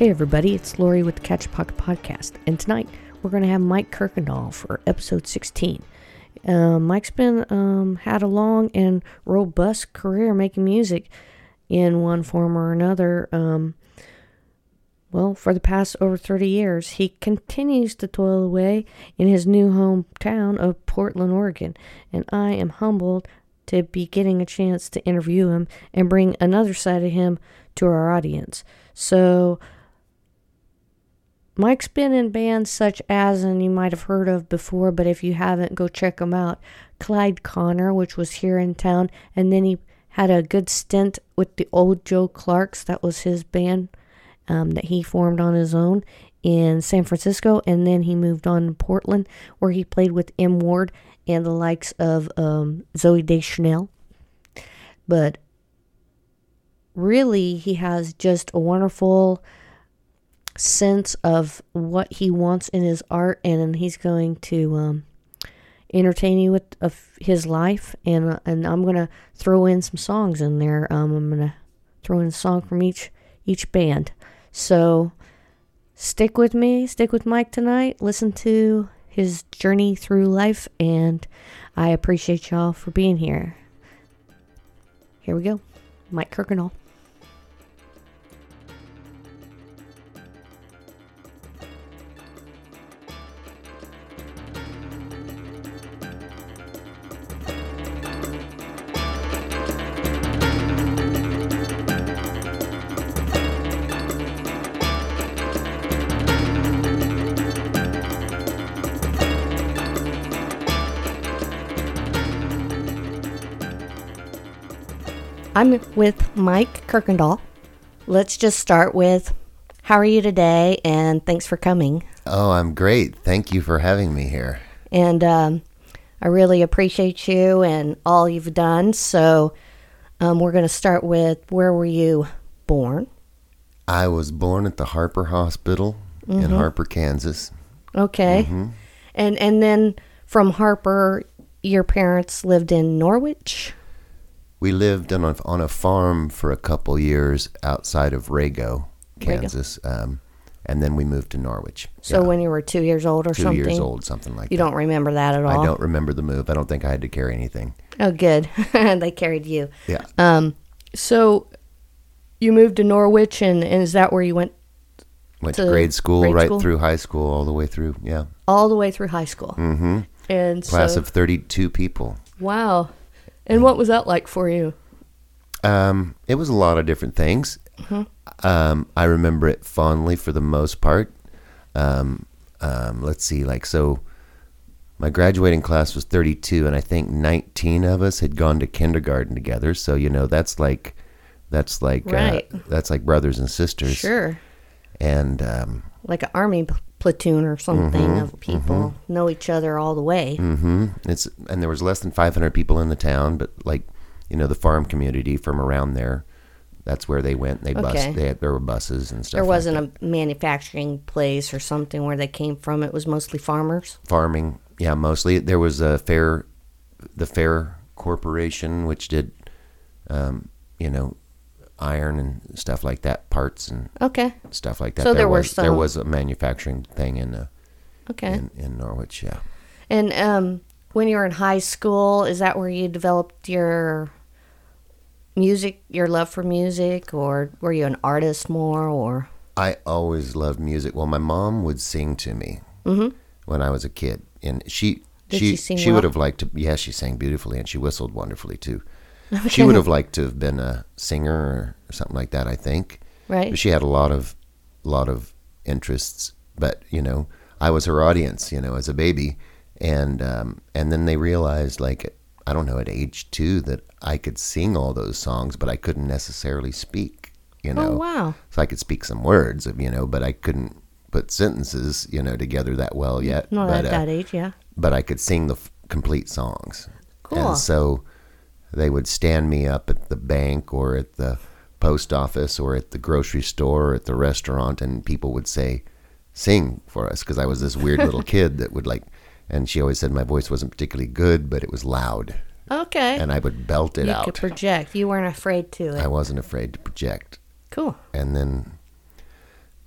Hey everybody, it's Lori with the Catch a Pocket Podcast, and tonight we're going to have Mike Kirkendall for episode 16. Mike's been had a long and robust career making music in one form or another. For the past over 30 years, he continues to toil away in his new hometown of Portland, Oregon, and I am humbled to be getting a chance to interview him and bring another side of him to our audience. So Mike's been in bands such as, and you might have heard of before, but if you haven't, go check them out, Clyde Connor, which was here in town, and then he had a good stint with the Old Joe Clarks. That was his band that he formed on his own in San Francisco, and then he moved on to Portland, where he played with M. Ward and the likes of Zooey Deschanel. But really, he has just a wonderful sense of what he wants in his art, and he's going to entertain you with his life, and I'm going to throw in some songs in there. I'm going to throw in a song from each band. So stick with me, stick with Mike tonight, listen to his journey through life, and I appreciate y'all for being here. Here we go, Mike Kirkendall. I'm with Mike Kirkendall. Let's just start with, how are you today? And thanks for coming. Oh, I'm great. Thank you for having me here. And I really appreciate you and all you've done. So we're going to start with, where were you born? I was born at the Harper Hospital in Harper, Kansas. Okay. Mm-hmm. And then from Harper, your parents lived in Norwich? We lived on a farm for a couple years outside of Rago, Kansas, and then we moved to Norwich. So when you were 2 years old or something? 2 years old, something like that. You don't remember that at all? I don't remember the move. I don't think I had to carry anything. Oh, good. They carried you. Yeah. So you moved to Norwich, and is that where you went to grade school, through high school, all the way through, yeah. All the way through high school. Mm-hmm. And Class of 32 people. Wow. And what was that like for you? It was a lot of different things. Mm-hmm. I remember it fondly for the most part. Let's see, so my graduating class was 32, and I think 19 of us had gone to kindergarten together. So, that's like brothers and sisters. Sure. And like an army platoon or something of people know each other all the way. Mm-hmm. And there was less than 500 people in the town, but the farm community from around there, that's where they went. There were buses and stuff. There wasn't a manufacturing place or something where they came from. It was mostly farmers. Farming, yeah, mostly. There was the Fair Corporation, which did, iron and stuff like that, parts and stuff like that. So there was a manufacturing thing in Norwich, yeah. And when you were in high school, is that where you developed your music, your love for music, or were you an artist more? Or I always loved music. Well, my mom would sing to me when I was a kid, and she would have liked to. Yeah, she sang beautifully, and she whistled wonderfully too. Okay. She would have liked to have been a singer or something like that, I think. Right. But she had a lot of interests, but I was her audience, as a baby, and then they realized, at age 2, that I could sing all those songs, but I couldn't necessarily speak. Oh, wow. So I could speak some words, but I couldn't put sentences, together that well yet. Not at that age, yeah. But I could sing the complete songs. Cool. And so they would stand me up at the bank or at the post office or at the grocery store or at the restaurant, and people would say, sing for us, because I was this weird little kid that would and she always said my voice wasn't particularly good, but it was loud. Okay. And I would belt it out. You could project. You weren't afraid to. I wasn't afraid to project. Cool. And then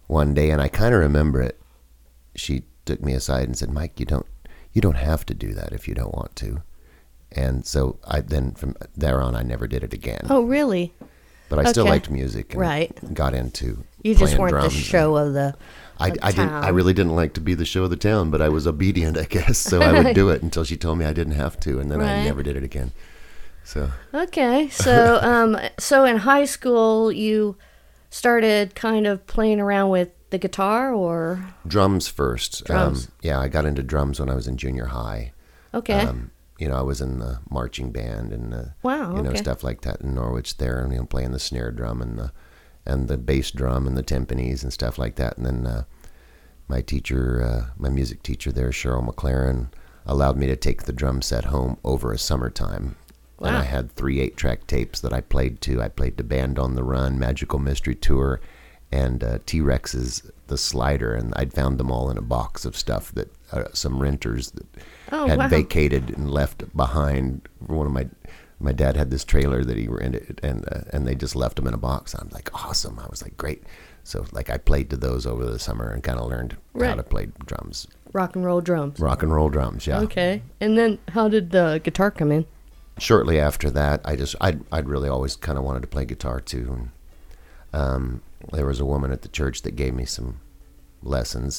one day, and I kind of remember it. She took me aside and said, "Mike, you don't have to do that if you don't want to." And so from there on, I never did it again. Oh, really? But I still Okay. liked music and Right. got into You playing just weren't drums. the show of the I didn't. I town. really didn't like to be the show of the town, but I was obedient, I guess. So I would do it until she told me I didn't have to, and then I Right. never did it again. So Okay, so so in high school you started kind of playing around with the guitar, or drums first. Drums. Yeah, I got into drums when I was in junior high. okay, I was in the marching band and Wow, okay. stuff like that in Norwich there, and playing the snare drum and the bass drum and the timpanis and stuff like that. And then my teacher, my music teacher there, Cheryl McLaren, allowed me to take the drum set home over a summertime. And Wow. I had 3 8-track tapes that I played to. I played to Band on the Run, Magical Mystery Tour, and T-Rex's The Slider. And I'd found them all in a box of stuff that some renters that Oh, had wow. vacated and left behind. One of my dad had this trailer that he rented, and they just left them in a box. I'm like, awesome. I was like, great. So like I played to those over the summer and kind of learned how Right. to play drums, rock and roll drums. rock and roll drums. Yeah. Okay, and then how did the guitar come in? Shortly after that, I'd really always kind of wanted to play guitar too. And, there was a woman at the church that gave me some lessons,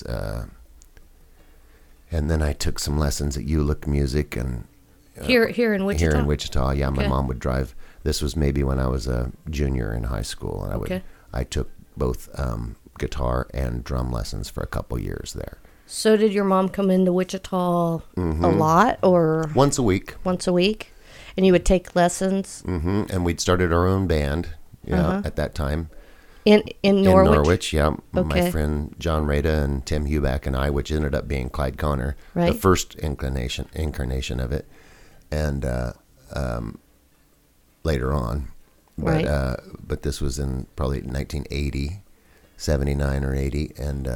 and then I took some lessons at Ulick Music and Here in Wichita. here in Wichita. Yeah, my Okay. mom would drive. This was maybe when I was a junior in high school, and Okay. I took both guitar and drum lessons for a couple years there. So did your mom come into Wichita a lot, or Once a week. once a week? And you would take lessons And we'd started our own band, at that time. in Norwich? In Norwich, yeah. My Okay. friend John Rada and Tim Huback and I, which ended up being Clyde Connor, Right. the first incarnation of it, and later on. But Right. but this was in probably 1980, 79 or 80, and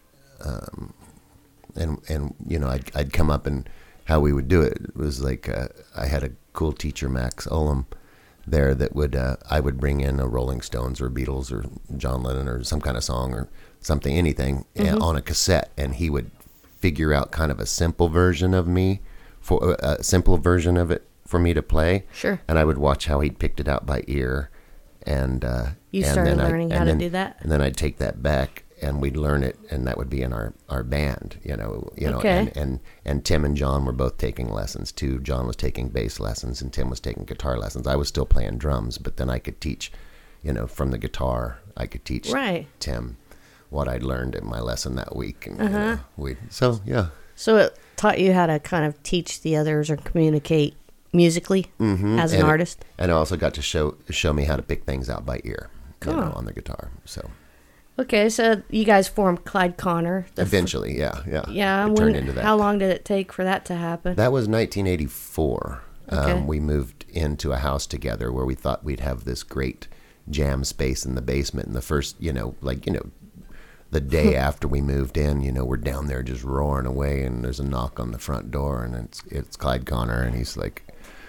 I'd come up, and how we would do it was like I had a cool teacher, Max Ullum, there that I would bring in a Rolling Stones or Beatles or John Lennon or some kind of song or something, anything on a cassette, and he would figure out kind of a simple version of me, for a simple version of it for me to play. Sure. And I would watch how he picked it out by ear, and You and started then learning how to do that? And then I'd take that back, and we'd learn it, and that would be in our band, Okay. and Tim and John were both taking lessons too. John was taking bass lessons, and Tim was taking guitar lessons. I was still playing drums, but then I could teach, from the guitar. I could teach Right. Tim what I'd learned in my lesson that week, and yeah. So it taught you how to kind of teach the others or communicate musically as an And artist. And it also got to show me how to pick things out by ear, Cool. on the guitar. So Okay, so you guys formed Clyde Connor. eventually, yeah. Yeah. it turned into that. How long did it take for that to happen? That was 1984. Okay. We moved into a house together where we thought we'd have this great jam space in the basement. And the first, the day after we moved in, we're down there just roaring away, and there's a knock on the front door, and it's Clyde Connor, and he's like,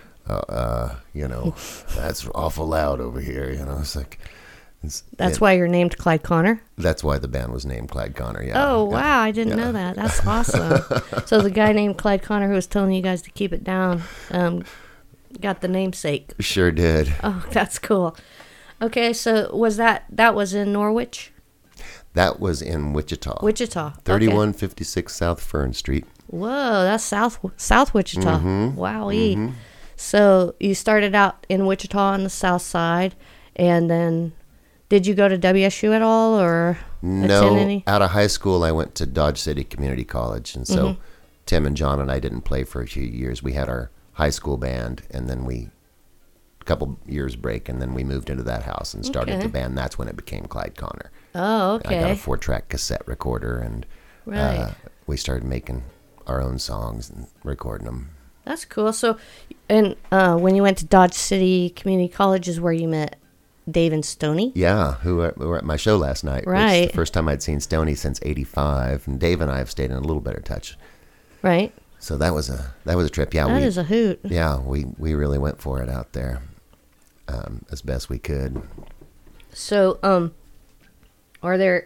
that's awful loud over here. It's like. That's why you're named Clyde Connor? That's why the band was named Clyde Connor. Yeah. Oh, yeah, wow. I didn't know that. That's awesome. So the guy named Clyde Connor who was telling you guys to keep it down got the namesake. Sure did. Oh, that's cool. Okay, so was that was in Norwich? That was in Wichita. Wichita. Okay. 3156 South Fern Street. Whoa, that's South Wichita. Mm-hmm. Wowee. So you started out in Wichita on the south side, and then did you go to WSU at all, or attend No, any? out of high school, I went to Dodge City Community College, and so Tim and John and I didn't play for a few years. We had our high school band, and then a couple years break, and then we moved into that house and started Okay. the band. That's when it became Clyde Connor. Oh, I got a okay. 4-track cassette recorder, and Right. we started making our own songs and recording them. That's cool. So, and when you went to Dodge City Community College is where you met Dave and Stoney? Yeah, who were at my show last night. Which is Right. the first time I'd seen Stoney since '85, and Dave and I have stayed in a little better touch. Right. So that was a trip. Yeah, That is a hoot. Yeah, we really went for it out there, as best we could. So, are there,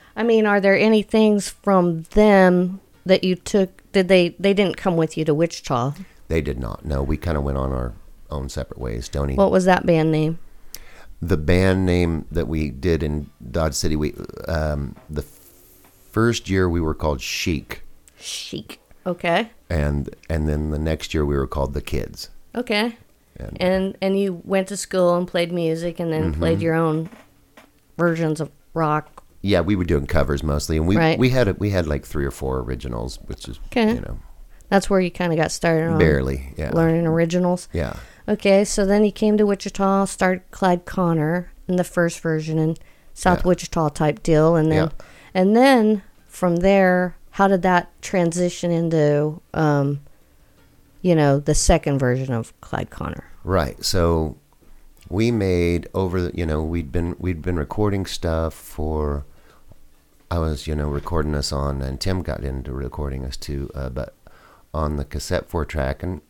I mean, are there any things from them that you took? Did they didn't come with you to Wichita? They did not. No, we kind of went on our own separate ways. Stoney. What was that band name? The band name that we did in Dodge City, the first year we were called Chic. Chic. Okay. And then the next year we were called The Kids. Okay. And you went to school and played music and then played your own versions of rock. Yeah, we were doing covers mostly, and we Right. we had like 3 or 4 originals, which is Okay. That's where you kind of got started on barely, yeah, learning originals. yeah. Okay, so then you came to Wichita, started Clyde Connor in the first version and South Yeah. Wichita type deal, and then Yeah. and then from there, how did that transition into the second version of Clyde Connor? Right. So we made we'd been recording stuff for. I was recording us on, and Tim got into recording us too, but on the cassette 4-track, and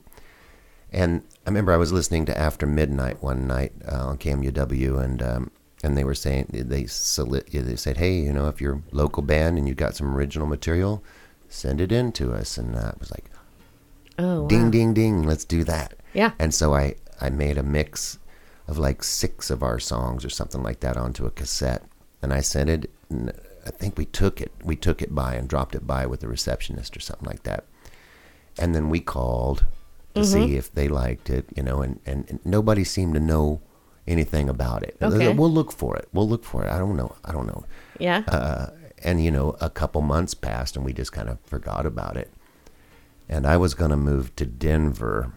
I remember I was listening to After Midnight one night on KMUW, and they were saying they said, hey, if you're a local band and you got some original material, send it in to us, and I was like, Oh, wow. ding, ding, ding, let's do that. Yeah. And so I made a mix of like 6 of our songs or something like that onto a cassette, and I sent it. And I think we took it by and dropped it by with the receptionist or something like that, and then we called to see if they liked it, and nobody seemed to know anything about it. Okay. We'll look for it. I don't know. Yeah. And a couple months passed, and we just kind of forgot about it. And I was going to move to Denver.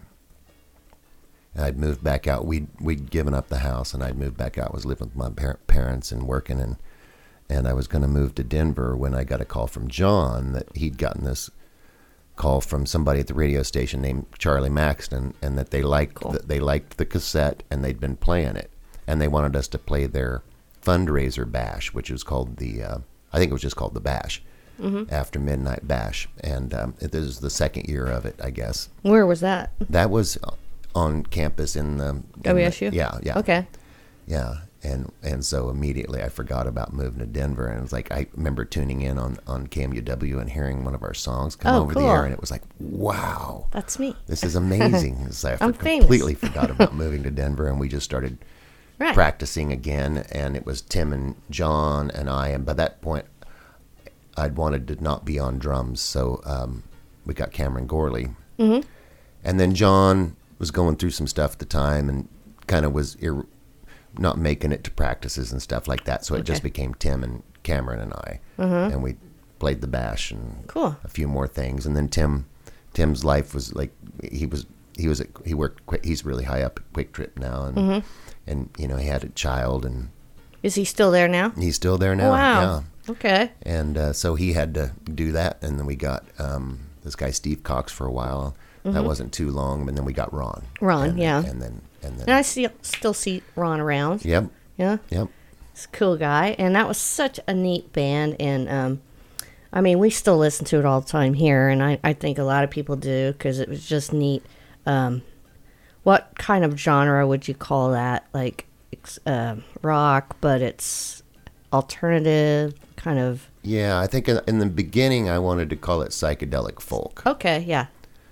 I'd moved back out. We'd given up the house, and I'd moved back out. I was living with my parents and working, and I was going to move to Denver when I got a call from John that he'd gotten this call from somebody at the radio station named Charlie Maxton, and that they liked the cassette, and they'd been playing it, and they wanted us to play their fundraiser bash, which was called I think it was just called the Bash, After Midnight Bash, and this is the second year of it, I guess. Where was that? That was on campus in the WSU? Yeah. Okay. Yeah, and so immediately I forgot about moving to Denver, and it was like I remember tuning in on KMUW and hearing one of our songs come over the cool. air, and it was like, wow, That's me. this is amazing. So I I'm completely famous. forgot about moving to Denver, and we just started Right. practicing again, and it was Tim and John and I, and by that point I'd wanted to not be on drums, so we got Cameron Gorley, and then John was going through some stuff at the time and kind of was not making it to practices and stuff like that, so it just became Tim and Cameron and I, and we played the Bash and Cool. a few more things, and then Tim's life was like he worked. He's really high up at Quick Trip now, and he had a child, and Is he still there now? he's still there now. Wow. Yeah. Okay. And so he had to do that, and then we got this guy Steve Cox for a while. That wasn't too long, and then we got Ron. Ron, yeah. And then. And I still see Ron around. Yep. Yeah. Yep. He's a cool guy. And that was such a neat band. And, I mean, we still listen to it all the time here. And I think a lot of people do because it was just neat. What kind of genre would you call that? Like rock, but it's alternative kind of. Yeah, I think in the beginning I wanted to call it psychedelic folk. Okay, yeah.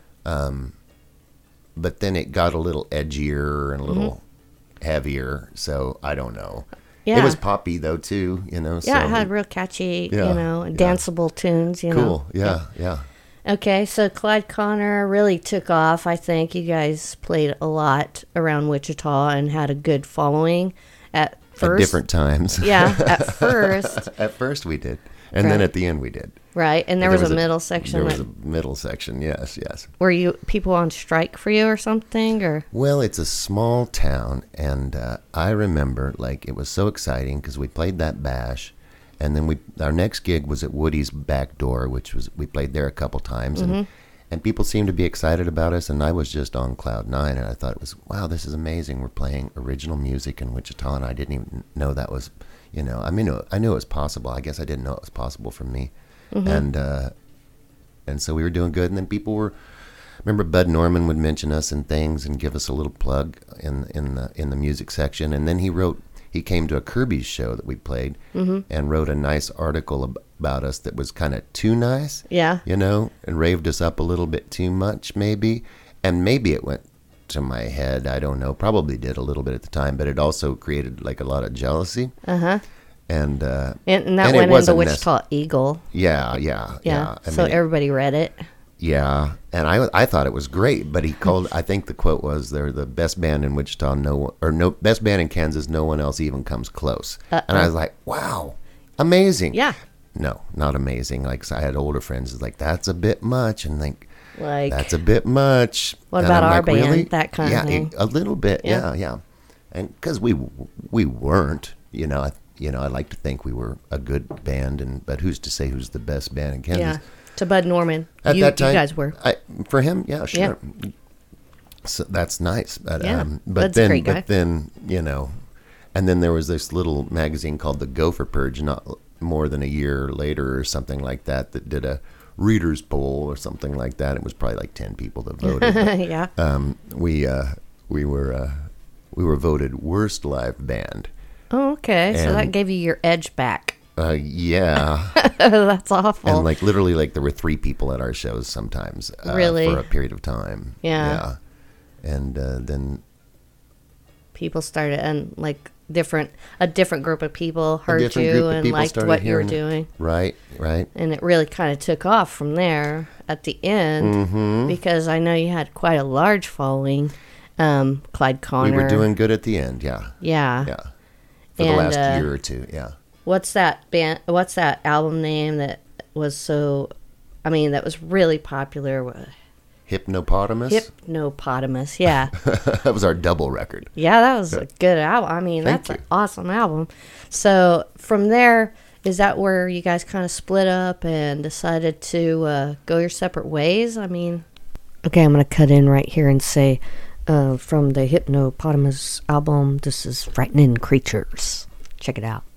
But then it got a little edgier and a little heavier, so I don't know. Yeah. It was poppy though too, Yeah, so it had real catchy, Yeah, and danceable tunes, cool. Yeah. Okay, so Clyde Connor really took off. I think you guys played a lot around Wichita and had a good following at first. At different times. Yeah, at first. At first we did. And then Right. at the end we did. Right, and there was a middle section. There was a middle section, yes. Were you people on strike for you or something? Or Well, it's a small town, and I remember, like, it was so exciting because we played that Bash, and then our next gig was at Woody's Back Door, we played there a couple times, and people seemed to be excited about us, and I was just on cloud nine, and I thought it was, wow, this is amazing. We're playing original music in Wichita, and I didn't even know that was, I mean, I knew it was possible. I guess I didn't know it was possible for me. And so we were doing good, and then remember Bud Norman would mention us and things and give us a little plug in the music section, and then he wrote he came to a Kirby's show that we played and wrote a nice article about us that was kind of too nice. Yeah. You know, and raved us up a little bit too much, maybe. And maybe it went to my head. I don't know. Probably did a little bit at the time, but it also created like a lot of jealousy. Uh-huh. And that it went into wasn't Wichita Eagle. Yeah. So everybody read it. Yeah, and I thought it was great, but he called. I think the quote was, "They're the best band in Wichita, best band in Kansas. No one else even comes close." And I was like, "Wow, amazing!" Yeah. No, not amazing. Like, 'cause I had older friends, it's like that's a bit much, and like that's a bit much. What And about I'm our like, band? Really? That kind of thing. A little bit. Yeah. And because we weren't, you know, I like to think we were a good band, but who's to say who's the best band in Kansas? Yeah. To Bud Norman. At that time, you guys were. For him, yeah, sure. Yeah. So that's nice. But, yeah, but Bud's a great guy. But then, you know, and then there was this little magazine called The Gopher Purge, not more than a year later or something like that did a readers poll or something like that. It was probably like 10 people that voted. But, yeah. We were voted worst live band. Oh, okay. So that gave you your edge back. Yeah. That's awful. And like literally, like there were 3 people at our shows sometimes. Really? For a period of time. Yeah. And then people started, and like a different group of people heard you and liked what you were doing. Right. And it really kind of took off from there at the end, because I know you had quite a large following. Clyde Connor. We were doing good at the end. Yeah. For the last year or two. Yeah. What's that album name that was that was really popular? Hypnopotamus? Hypnopotamus, yeah. That was our double record. Yeah, that was a good album. That's an awesome album. So from there, is that where you guys kind of split up and decided to go your separate ways? Okay, I'm going to cut in right here and say, from the Hypnopotamus album, this is Frightening Creatures. Check it out.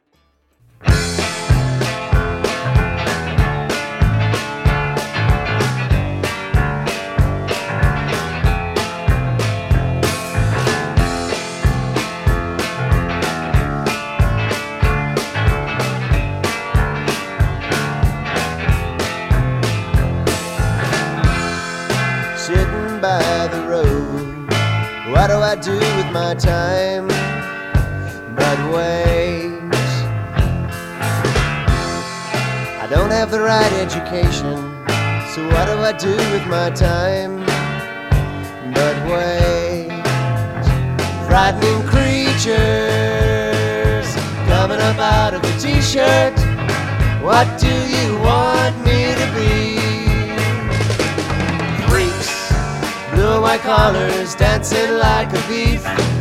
Sitting by the road, what do I do with my time but wait? I don't have the right education, so what do I do with my time but wait? Frightening creatures coming up out of a t-shirt. What do you want me to be? Freaks, blue white collars, dancing like a beef.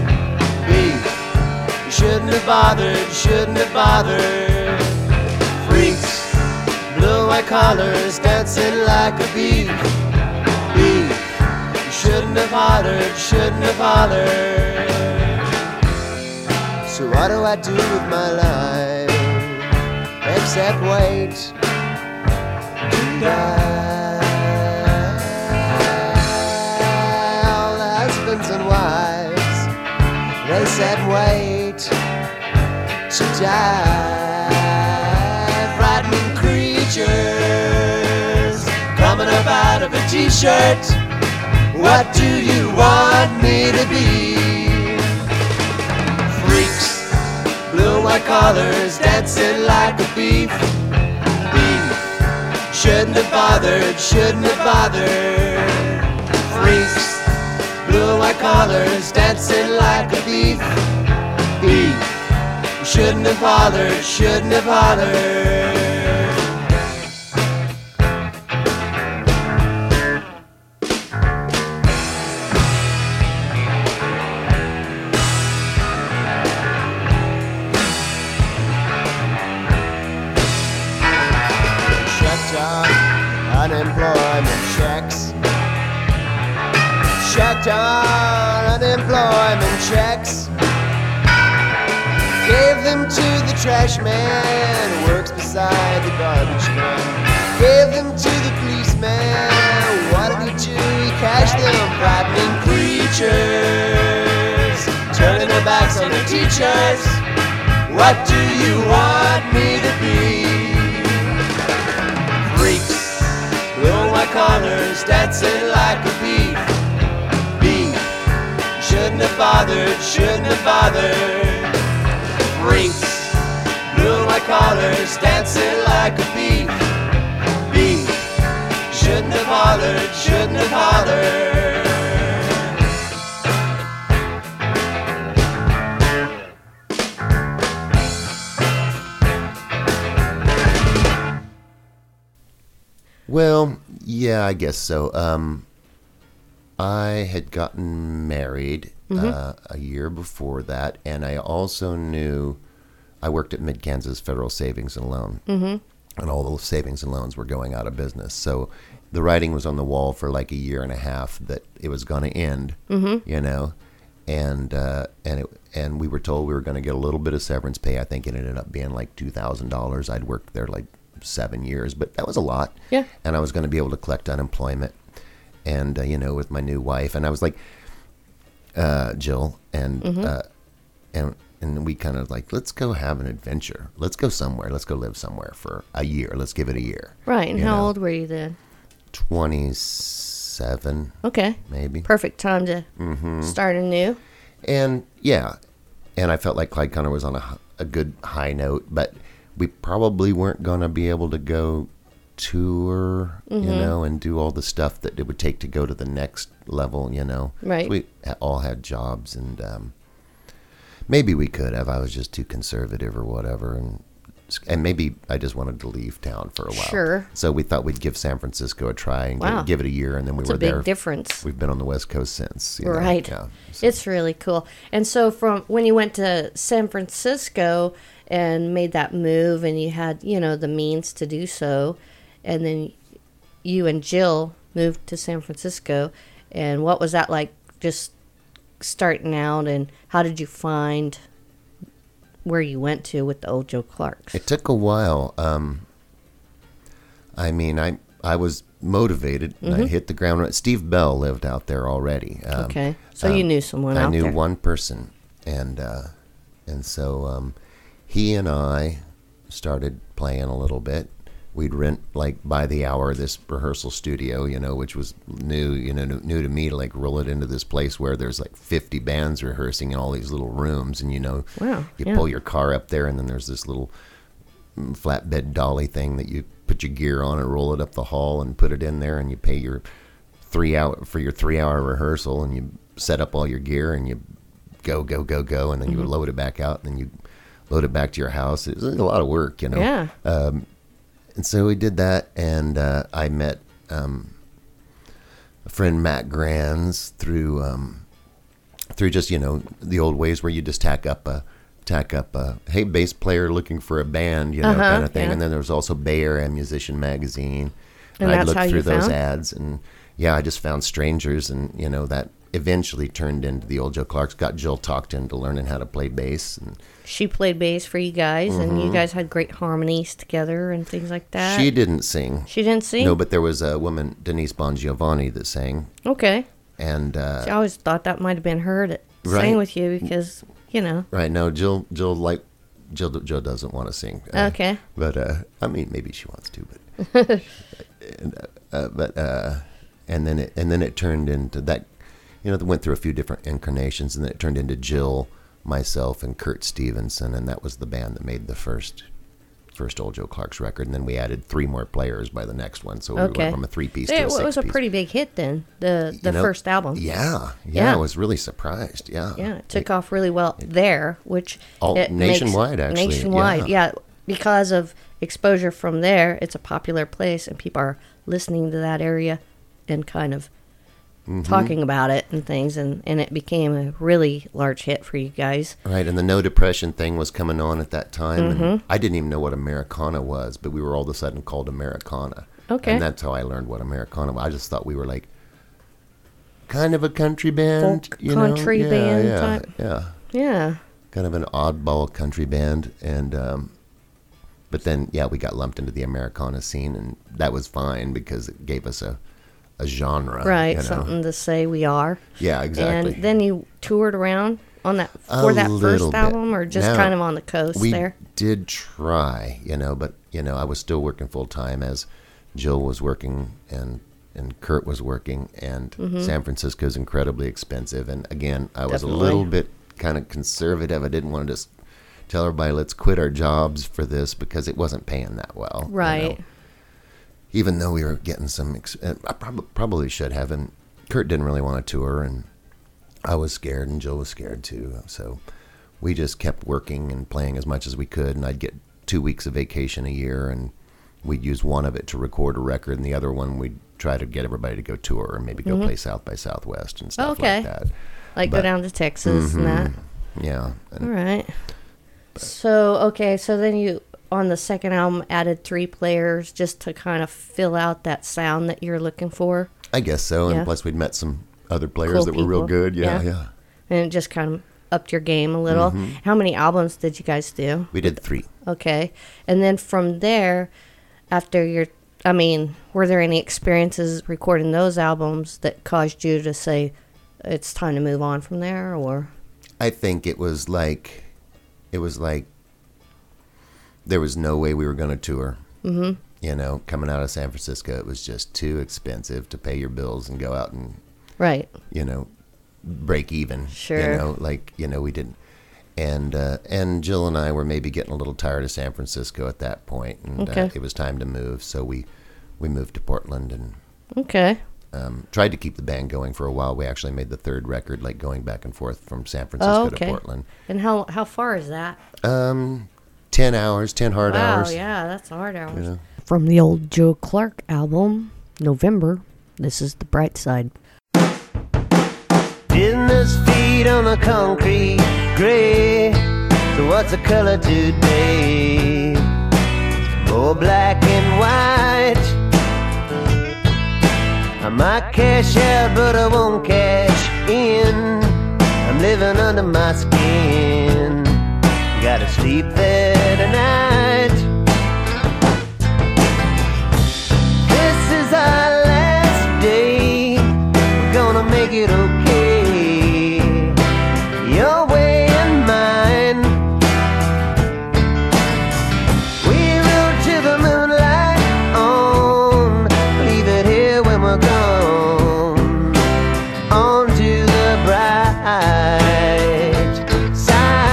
You shouldn't have bothered. Freaks, blue white collars, dancing like a beef. You shouldn't have hollered. So what do I do with my life except wait to die? All the husbands and wives, they said wait to die. Frightening creatures coming up out of a t-shirt. What do you want me to be? Freaks, blue white collars, dancing like a beef. Shouldn't have bothered. Freaks, blue white collars, dancing like a beef. Shouldn't have hollered. Unemployment checks. Shut down unemployment checks. Gave them to the trash man who works beside the garbage man. Gave them to the policeman. What did he do? He cashed them. Frightening creatures turning the backs of the teachers. What do you want me to be? Freaks, blow my corners, dancing like a beef. Shouldn't have bothered, shouldn't have bothered. Freaks, blew my collars, dancing like a beef. Shouldn't have bothered, shouldn't have bothered. Well, yeah, I guess so. I had gotten married a year before that, and I also knew I worked at Mid-Kansas Federal Savings and Loan, and all the savings and loans were going out of business. So the writing was on the wall for like a year and a half that it was going to end, you know, and we were told we were going to get a little bit of severance pay. I think it ended up being like $2,000. I'd worked there like 7 years, but that was a lot. Yeah. And I was going to be able to collect unemployment. And, you know, with my new wife, and I was like, Jill, and we kind of like, let's go have an adventure. Let's go somewhere. Let's go live somewhere for a year. Let's give it a year. Right. And you how know? old were you then? 27, Okay. maybe. Perfect time to start anew. And yeah, and I felt like Clyde Connor was on a good high note, but we probably weren't going to be able to go tour, you know, and do all the stuff that it would take to go to the next level, you know. Right. So we all had jobs, and maybe we could have. I was just too conservative or whatever, and maybe I just wanted to leave town for a while. Sure. So we thought we'd give San Francisco a try and Wow. give it a year, and then we It's were a big there. difference. We've been on the West Coast since. You know. Right. Yeah. It's really cool. And so from when you went to San Francisco and made that move and you had, you know, the means to do so, and then you and Jill moved to San Francisco, and what was that like just starting out, and how did you find where you went to with the old Joe Clarks? It took a while. I mean, I was motivated, and I hit the ground running. Steve Bell lived out there already. Okay. So you knew someone I out knew there. one person, and so he and I started playing a little bit. We'd rent like by the hour this rehearsal studio, you know, which was new to me, to like roll it into this place where there's like 50 bands rehearsing in all these little rooms, and you know, Wow, you yeah. pull your car up there, and then there's this little flatbed dolly thing that you put your gear on and roll it up the hall and put it in there, and you pay your 3 hour rehearsal, and you set up all your gear, and you go, and then you would load it back out, and then you load it back to your house. It was a lot of work, you know. Yeah. And so we did that, and I met a friend, Matt Granz, through just, you know, the old ways where you just tack up a hey, bass player looking for a band, you know, kind of thing. yeah. And then there was also Bay Area Musician Magazine, And I'd that's look how through you those found? ads, and yeah, I just found Strangers, and you know, that eventually turned into the old Joe Clarks. Got Jill talked into learning how to play bass, and She played bass for you guys, and you guys had great harmonies together and things like that. she didn't sing. She didn't sing? No, but there was a woman, Denise Bongiovanni, that sang, Okay. and I always thought that might have been her that Right. sang with you because, you know. right now Jill doesn't want to sing. Okay. But I mean, maybe she wants to, but and then it turned into that. You know, it went through a few different incarnations, and then it turned into Jill, myself, and Kurt Stevenson, and that was the band that made the first old Joe Clark's record. And then we added 3 more players by the next one, so we Okay. went from a 3-piece to a It 6-piece. was a pretty big hit then, the You know, first album. Yeah, Yeah. I was really surprised. Yeah, Yeah, it took off really well there, which All- it nationwide, makes, actually, nationwide, yeah. yeah, because of exposure from there. It's a popular place, and people are listening to that area and kind of talking about it and things, and it became a really large hit for you guys. Right, and the No Depression thing was coming on at that time, and I didn't even know what Americana was, but we were all of a sudden called Americana. Okay. And that's how I learned what Americana was. I just thought we were like kind of a country band, Folk you know? country Yeah, band yeah, type. yeah. Yeah. Kind of an oddball country band, and but then yeah, we got lumped into the Americana scene, and that was fine because it gave us a genre, Right, you know? something to say we are. Yeah, exactly. And then you toured around on that for that little first bit. album, or just No, kind of on the coast we there? did try, but I was still working full time as Jill was working and Kurt was working, and San Francisco is incredibly expensive. And again, I was Definitely. a little bit kind of conservative. I didn't want to just tell everybody, let's quit our jobs for this, because it wasn't paying that well. Right. Even though we were getting some, I probably should have. And Kurt didn't really want to tour, and I was scared, and Jill was scared too. So we just kept working and playing as much as we could. And I'd get 2 weeks of vacation a year, and we'd use one of it to record a record, and the other one we'd try to get everybody to go tour and maybe go play South by Southwest and stuff Okay. like that. Like go down to Texas and that. Yeah. All right. So then you, on the second album, added 3 players just to kind of fill out that sound that you're looking for. I guess so. Yeah. And plus we'd met some other players Cool that were real people. good. Yeah. Yeah. And it just kind of upped your game a little. How many albums did you guys do? We did 3. Okay. And then from there, after were there any experiences recording those albums that caused you to say it's time to move on from there, or? I think it was like there was no way we were going to tour. Mm-hmm. Coming out of San Francisco, it was just too expensive to pay your bills and go out and, Right. break even. Sure. We didn't. And Jill and I were maybe getting a little tired of San Francisco at that point, and Okay. it was time to move. So we moved to Portland and Okay. tried to keep the band going for a while. We actually made the 3rd record, like going back and forth from San Francisco to Portland. And how far is that? 10 hours, 10 hard hours. Wow, yeah, that's hard hours. Yeah. From the old Joe Clark album, November, this is The Bright Side. Business feet on the concrete, gray. So what's the color today? More black and white. I might cash out, but I won't cash in. I'm living under my skin. Gotta sleep there tonight. This is our last day. We're gonna make it okay. Your way and mine. We rode to the moonlight on. Leave it here when we're gone. On to the bright side.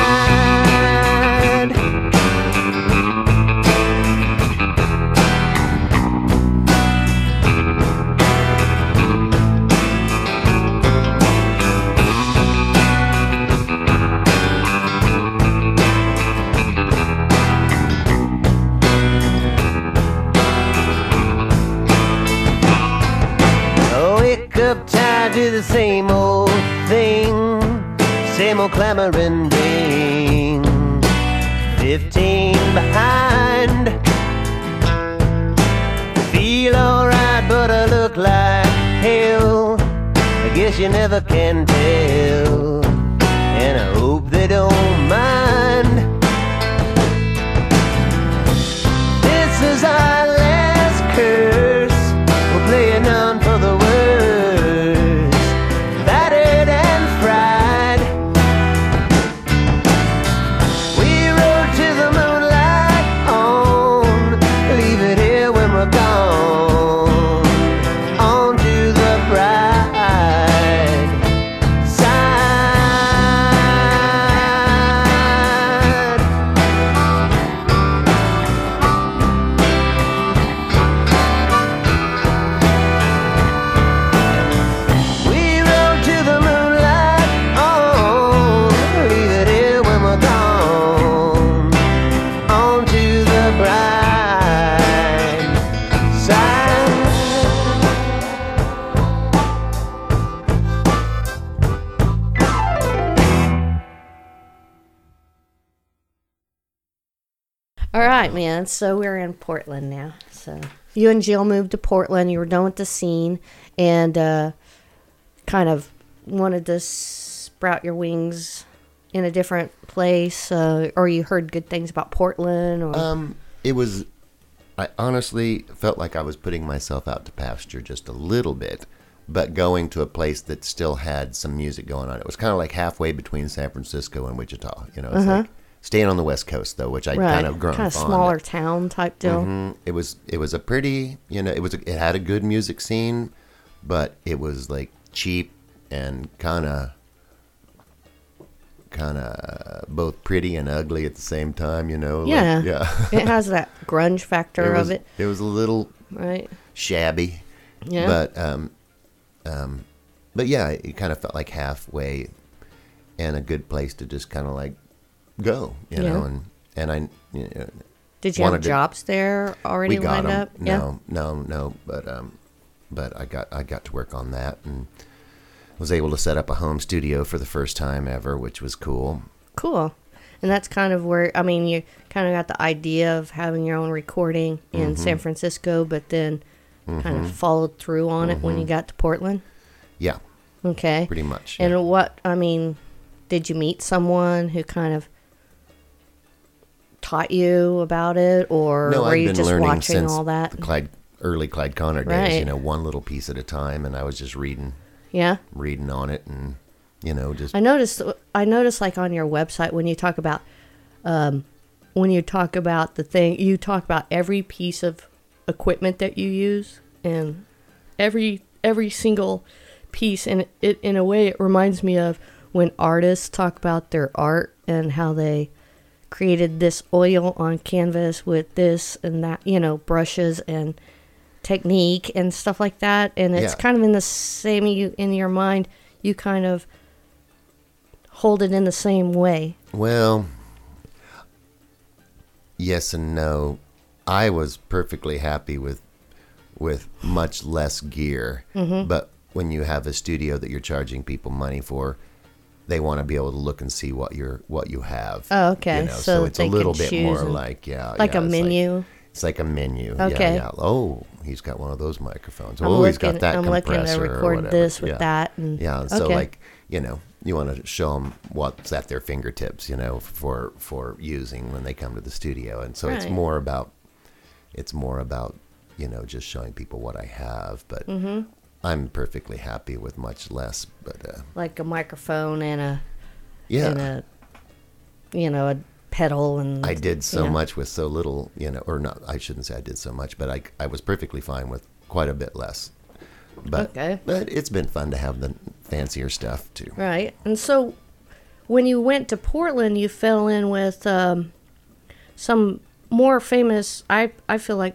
Oh, hiccup tied to the same old thing, same old clamoring ding. 15 behind. Feel alright, but I look like hell. I guess you never can tell, and I hope they don't mind. This is our last curse. We're playing on for the worst. Battered and fried. We rode to the moonlight on. Leave it here when we're gone. On to the bright side. We rode to the moonlight on. Leave it here when we're gone. On to the bright side. All right, man. So we're in Portland now. So you and Jill moved to Portland. You were done with the scene, and kind of wanted to sprout your wings in a different place, or you heard good things about Portland, or I honestly felt like I was putting myself out to pasture just a little bit. but going to a place that still had some music going on. It was kind of like halfway between San Francisco and Wichita. You know, it's like staying on the West Coast though, which I'd kind of grown kind of fond smaller of. town type deal. It was a pretty, you know, it had a good music scene, but it was like cheap and kind of both pretty and ugly at the same time, you know. Yeah, like, yeah. It has that grunge factor of it, It was a little right? shabby, Yeah, but yeah, it kind of felt like halfway, and a good place to just kind of like go, you know, and I. You know, did you have wanted to- jobs there already we got lined 'em. up? Yeah. No, but I got to work on that and was able to set up a home studio for the first time ever, which was cool. Cool. And that's kind of where, I mean, you kind of got the idea of having your own recording in San Francisco, but then kind of followed through on it when you got to Portland. Yeah, Okay. pretty much. And yeah. did you meet someone who kind of taught you about it, or No, were I've you been just learning watching since all that? the early Clyde Connor days, Right. you know, one little piece at a time, and I was just reading Yeah. on it, and you know, just I noticed like on your website when you talk about the thing, you talk about every piece of equipment that you use and every single piece, and it in a way it reminds me of when artists talk about their art and how they created this oil on canvas with this and that, you know, brushes and technique and stuff like that, and it's Yeah. kind of in the same, in your mind you kind of hold it in the same way. well, yes and no. I was perfectly happy with much less gear, but when you have a studio that you're charging people money for, they want to be able to look and see what you have. Oh, okay. You know, So so it's a they little can bit choose more and- like like yeah, a it's menu. It's like a menu. Okay. Yeah. Oh, he's got one of those microphones. I'm Oh, he's got looking- that I'm looking to compressor or record whatever. this with yeah. that and- yeah. So okay. like, you know, you want to show them what's at their fingertips, you know, for using when they come to the studio. And so it's Right. more about, you know, just showing people what I have. But I'm perfectly happy with much less. But Like a microphone and a yeah. you know, a pedal, and I did so yeah. much with so little, you know, or not, I shouldn't say I did so much, but I was perfectly fine with quite a bit less. But, Okay. but it's been fun to have the fancier stuff too. Right. And so when you went to Portland, you fell in with some more famous, I feel like,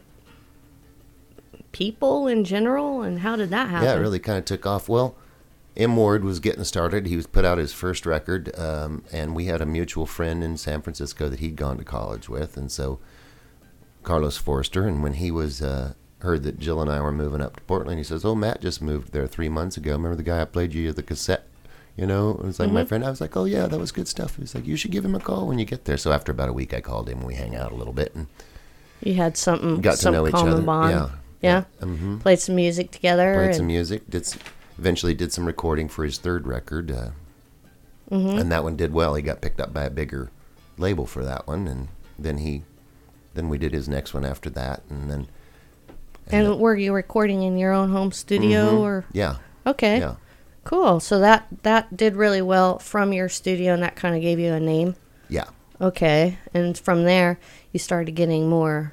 people in general. And how did that happen? Yeah, it really kind of took off. Well, M. Ward was getting started. He was put out his first record, and we had a mutual friend in San Francisco that he'd gone to college with, and so Carlos Forster. And when he was heard that Jill and I were moving up to Portland, he says, "Oh, Matt just moved there 3 months ago. Remember the guy I played you the cassette? You know?" It was like my friend. I was like, "Oh yeah, that was good stuff." He was like, "You should give him a call when you get there." So after about a week, I called him and we hang out a little bit and You had something, got to some know each common other. bond. Yeah. Yeah. Played some music together. Played and- some music. Eventually did some recording for his third record, and that one did well. He got picked up by a bigger label for that one, and then we did his next one after that, and then And were you recording in your own home studio or? yeah, Okay. yeah, Cool. So that did really well from your studio, and that kind of gave you a name. yeah, Okay. And from there, you started getting more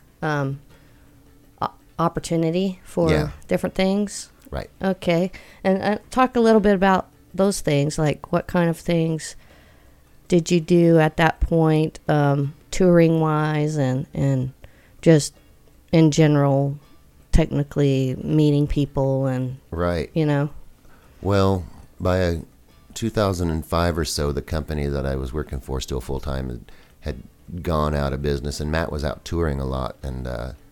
opportunity for Yeah. different things. right. Okay. And talk a little bit about those things. Like, what kind of things did you do at that point, touring wise, and just in general, technically meeting people and, Right. you know? Well, by 2005 or so, the company that I was working for, still full time, had gone out of business, and Matt was out touring a lot, and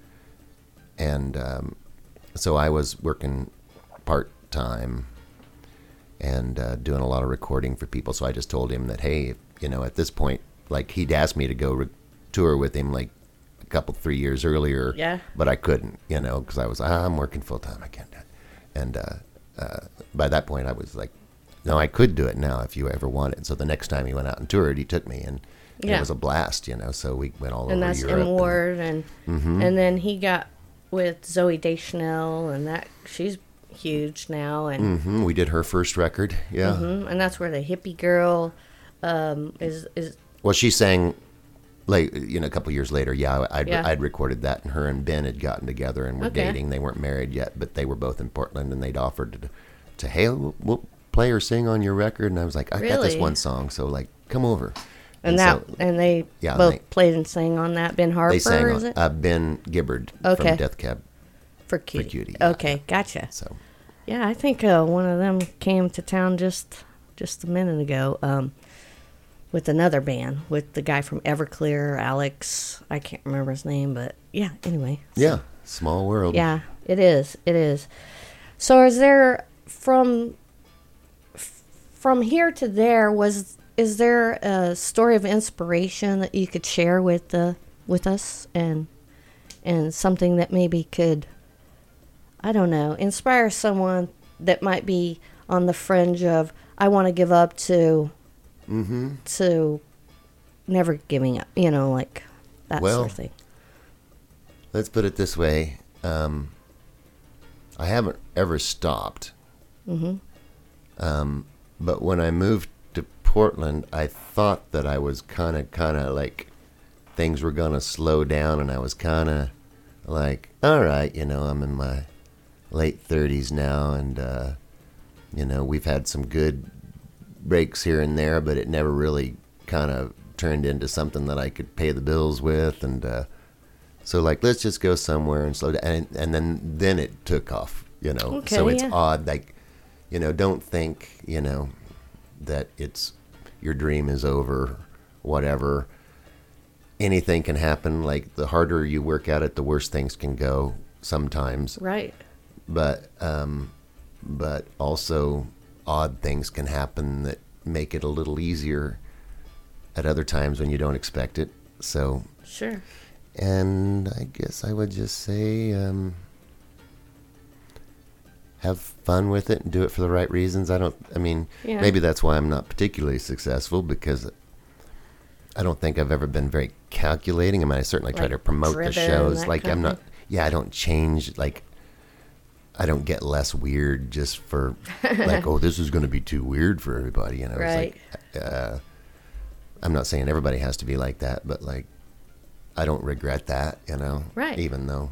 so I was working part time and doing a lot of recording for people. So I just told him that, hey, you know, at this point, like, he'd asked me to go tour with him like a couple 3 years earlier, Yeah. but I couldn't, you know, because I was I'm working full time, I can't do it. And by that point, I was like, no, I could do it now if you ever want it. And so the next time he went out and toured, he took me, and Yeah. it was a blast, you know. So we went all And over that's Europe. M. Ward, and Mm-hmm. then he got with Zoe Deschanel, and that she's huge now, and We did her first record. Yeah. and that's where the hippie girl is. Well, she sang, like, a couple years later. Yeah, Yeah. I'd recorded that, and her and Ben had gotten together and were Okay. dating. They weren't married yet, but they were both in Portland, and they'd offered to hey, we'll play or sing on your record. And I was like, I got this Really? one song, so like, come over. And so they Yeah, both they- played and sang on that. Ben Harper, they sang is it? on Ben Gibbard Okay. from Death Cab. For Cutie. Cutie, yeah. Okay, gotcha. So Yeah, I think one of them came to town just a minute ago with another band, with the guy from Everclear, Alex. I can't remember his name, but yeah, anyway. yeah, small world. Yeah, it is. It is. So is there, from here to there, is there a story of inspiration that you could share with us, and something that maybe could, I don't know, inspire someone that might be on the fringe of, I want to give up, to never giving up, like that Well, sort of thing. Let's put it this way. I haven't ever stopped. But when I moved to Portland, I thought that I was kind of like things were going to slow down, and I was kind of like, all right, I'm in my late 30s now, and, we've had some good breaks here and there, but it never really kind of turned into something that I could pay the bills with, and so like, let's just go somewhere and slow down, and then it took off, Okay, so it's yeah. odd, like, don't think, that it's your dream is over, whatever. Anything can happen. Like, the harder you work at it, the worse things can go sometimes. Right. But also odd things can happen that make it a little easier at other times when you don't expect it. So, Sure. and I guess I would just say, have fun with it and do it for the right reasons. Yeah. Maybe that's why I'm not particularly successful, because I don't think I've ever been very calculating. I mean, I certainly try Like to promote the driven, shows. that Like, kind I'm of not, I don't change, like, I don't get less weird just for, like, oh, this is going to be too weird for everybody. Right. It's like, I'm not saying everybody has to be like that, but, like, I don't regret that, Right. even though,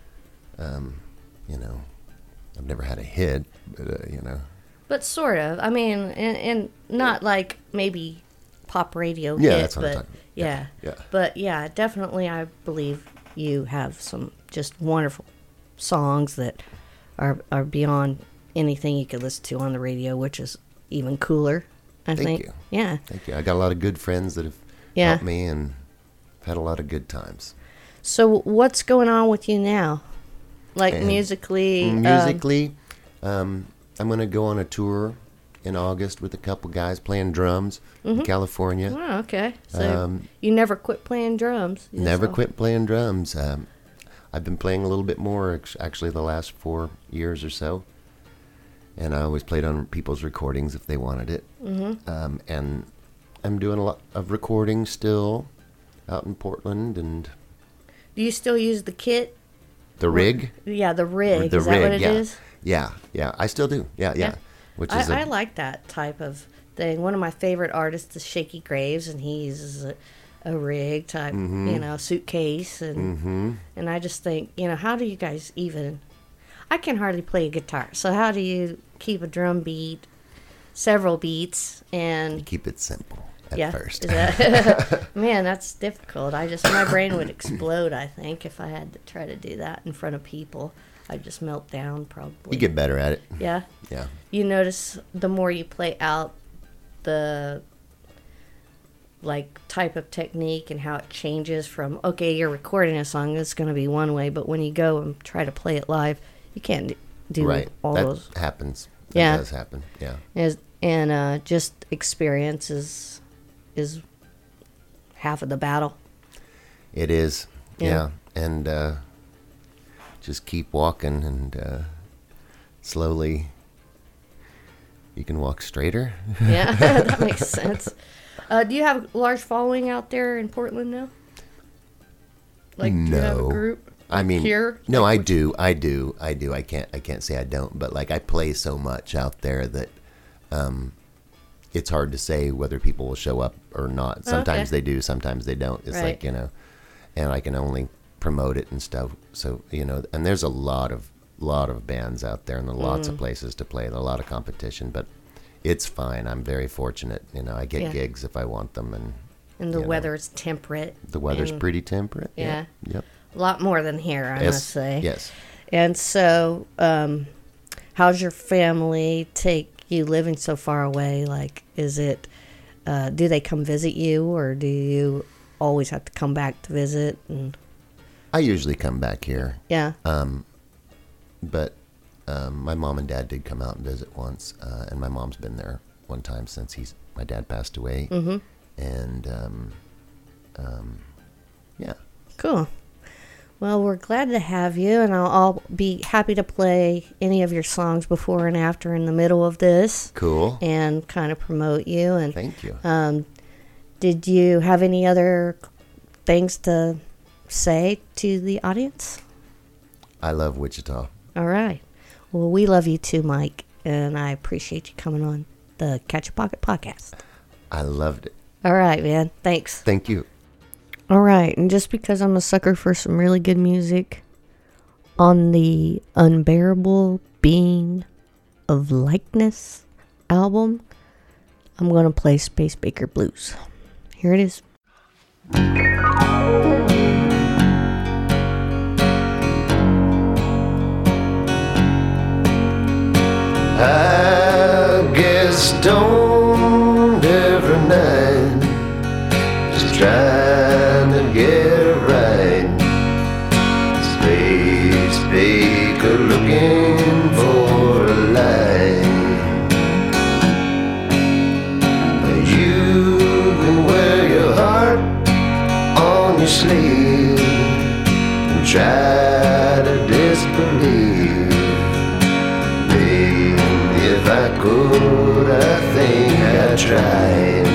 I've never had a hit, but, But sort of. I mean, and not like maybe pop radio Yeah, hit, that's what but I'm talking. yeah. Yeah. But yeah, definitely I believe you have some just wonderful songs that are beyond anything you could listen to on the radio, which is even cooler, I Thank think. you. Yeah. Thank you. I got a lot of good friends that have Yeah. helped me, and had a lot of good times. So what's going on with you now? Like And musically? Musically, I'm going to go on a tour in August with a couple guys playing drums in California. Oh, okay. So Um, you never quit playing drums? You Never just- quit playing drums. I've been playing a little bit more, actually, the last 4 years or so. And I always played on people's recordings if they wanted it. And I'm doing a lot of recording still out in Portland, and Do you still use the kit? the rig. Yeah, the rig. The is that what it yeah. is? Yeah, I still do. Yeah. Which is I like that type of thing. One of my favorite artists is Shaky Graves, and he uses a rig type, suitcase, and I just think, how do you guys even? I can hardly play a guitar, so how do you keep a drum beat, several beats, and keep it simple at first. Is that, man, that's difficult. My brain would explode, I think, if I had to try to do that in front of people. I'd just melt down, probably. You get better at it. Yeah. Yeah. You notice the more you play out the type of technique and how it changes from, okay, you're recording a song, it's going to be one way, but when you go and try to play it live, you can't do Right. all that those. happens. Yeah. That does happen. Yeah. And just experience is half of the battle. It is. Yeah. Yeah. And just keep walking, and slowly you can walk straighter. Yeah, that makes sense. Do you have a large following out there in Portland now? Do you have a No. group? I mean, here? no, I do. I can't say I don't, but like I play so much out there that it's hard to say whether people will show up or not. Sometimes they do, sometimes they don't. It's like, and I can only promote it and stuff. So, and there's a lot of bands out there and lots of places to play, and a lot of competition, but it's fine. I'm very fortunate. I get gigs if I want them, and the weather's temperate. The weather's pretty temperate. Yeah. Yep. A lot more than here, I must say. Yes. And so, how's your family take you living so far away? Like, is it, do they come visit you, or do you always have to come back to visit? And I usually come back here. Yeah. But my mom and dad did come out and visit once, and my mom's been there one time since my dad passed away. Mm-hmm. And yeah. Cool. Well, we're glad to have you, and I'll be happy to play any of your songs before and after in the middle of this. Cool. And kind of promote you. And thank you. Did you have any other things to say to the audience? I love Wichita. All right. Well, we love you too, Mike, and I appreciate you coming on the Catch a Pocket podcast. I loved it. All right, man. Thanks. Thank you. All right, and just because I'm a sucker for some really good music, on the Unbearable Being of Likeness album, I'm going to play Space Baker Blues. Here it is. I guess don't every night just trying to get it right. Space Baker looking for a line. You can wear your heart on your sleeve and try to disbelieve. If I could, I think I'd try.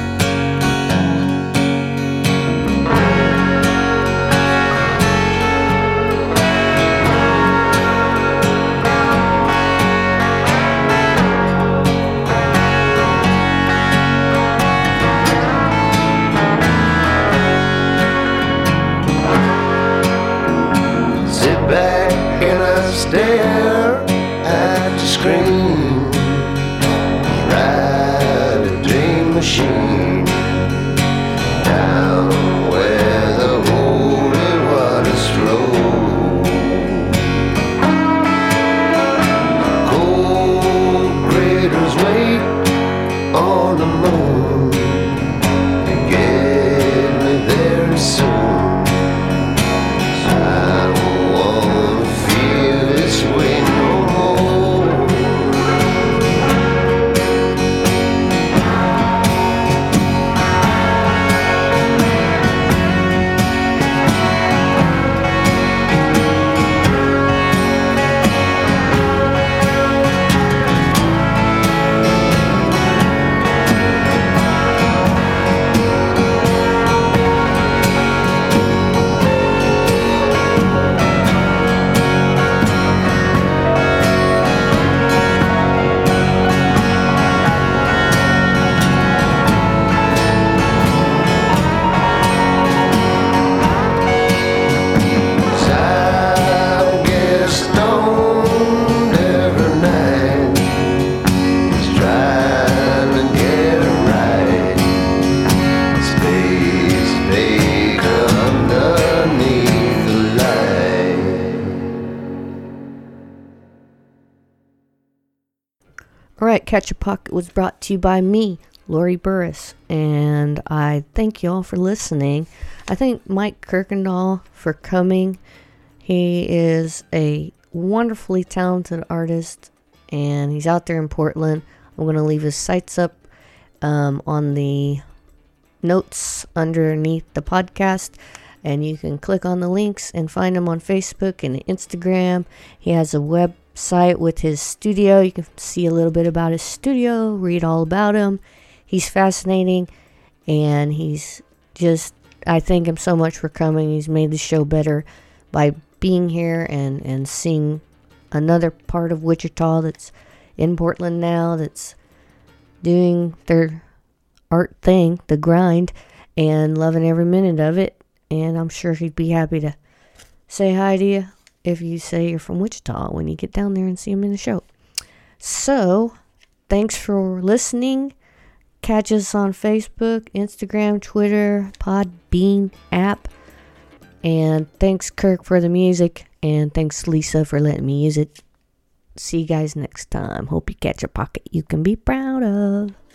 Sit back and I stare at the screen. Ride a dream machine down where the holy waters flow. Cold craters wait on the moon to get me there soon. I don't wanna feel this way no more. All right, Catch a Pocket was brought to you by me, Lori Burris, and I thank you all for listening. I thank Mike Kirkendall for coming. He is a wonderfully talented artist, and he's out there in Portland. I'm going to leave his sites up on the notes underneath the podcast, and you can click on the links and find him on Facebook and Instagram. He has a website with his studio. You can see a little bit about his studio, read all about him. He's fascinating, and he's just, I thank him so much for coming. He's made the show better by being here and seeing another part of Wichita that's in Portland now, that's doing their art thing, the grind, and loving every minute of it. And I'm sure he'd be happy to say hi to you if you say you're from Wichita when you get down there and see him in the show. So, thanks for listening. Catch us on Facebook, Instagram, Twitter, Podbean app. And thanks, Kirk, for the music. And thanks, Lisa, for letting me use it. See you guys next time. Hope you catch a pocket you can be proud of.